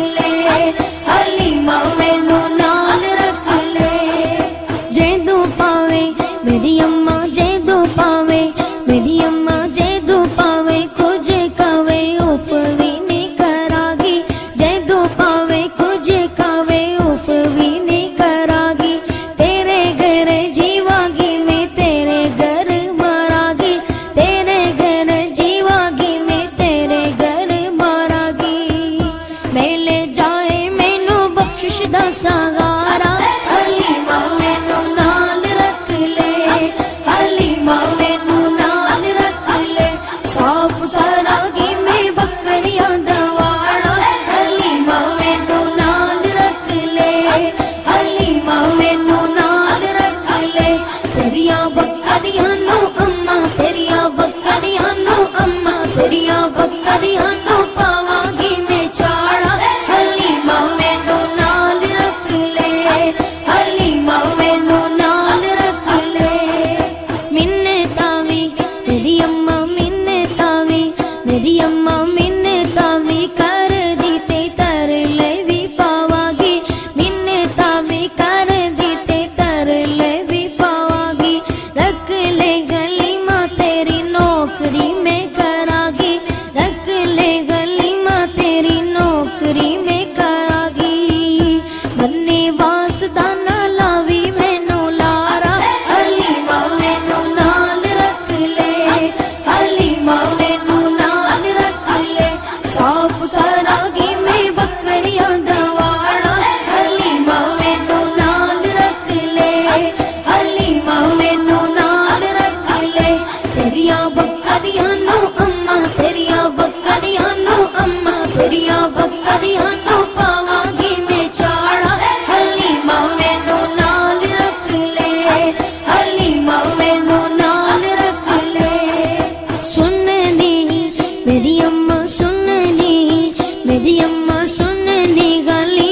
ले, हलीमा मैनू नाल रख ले। जेदू पावे मेरी अम्मा, जेदू पावे मेरी अम्मा, जेदू पावे कुछ कवे उफ भी नहीं करागी, जेदू पावे कुछ कवे उफ भी नहीं करागी। तेरे घर जीवागी मैं, तेरे घर मरागी, तेरे घर जीवागी मैं, तेरे घर मरागी। मेले जाए मैनू बख्शिश दा सगारा, हलीमा मैनू नाल रख ले, हलीमा मैनू नाल रख ले। साफ करागी मैं बकरियां दा वाड़ा, हलीमा मैनू नाल रख ले, हलीमा मैनू नाल रख ले। तेरियां बकरियां नू अम्मा, तेरियां बकरियां नू अम्मा, तेरियां बकरियां नू पावांगी मैं चाड़ा, हलीमा मैनू नाल रख ہریاں تو پاواں گی میں چاڑا حلیمہ مینوں نال رکھ لے حلیمہ مینوں نال رکھ لے سننی میری اماں سننی میری اماں سننی گل